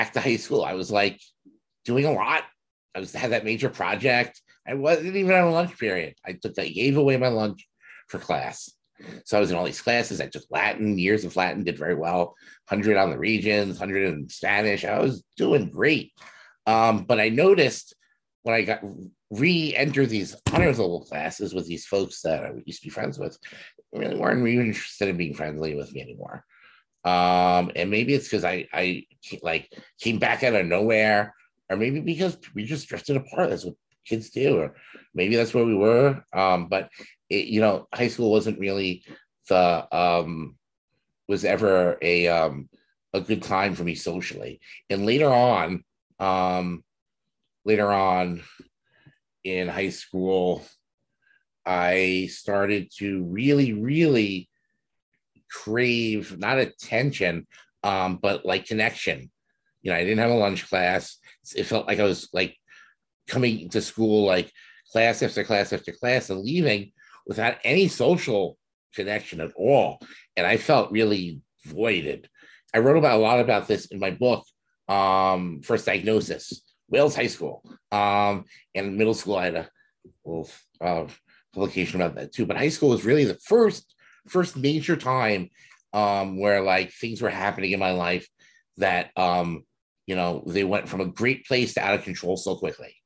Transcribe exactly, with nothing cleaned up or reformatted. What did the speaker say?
back to high school, I was like doing a lot. I was had that major project. I wasn't even on a lunch period. I took I gave away my lunch for class. So I was in all these classes. I took Latin, years of Latin, did very well. one hundred on the regions, one hundred in Spanish. I was doing great. Um, but I noticed when I got re-enter these honors level classes with these folks that I used to be friends with, really weren't really interested in being friendly with me anymore. Um, and maybe it's because I I like came back out of nowhere, or maybe because we just drifted apart. That's what kids do, or maybe that's where we were. Um, but it, you know, high school wasn't really the um was ever a um a good time for me socially. And later on, um, later on in high school, I started to really, really crave not attention, um, but like connection. You know, I didn't have a lunch class. It felt like I was like coming to school like class after class after class and leaving without any social connection at all. And I felt really voided. I wrote about a lot about this in my book, um, First Diagnosis, Wales High School. Um, and middle school, I had a little uh, publication about that too. But high school was really the first first major time um, where like things were happening in my life that um, you know, they went from a great place to out of control so quickly.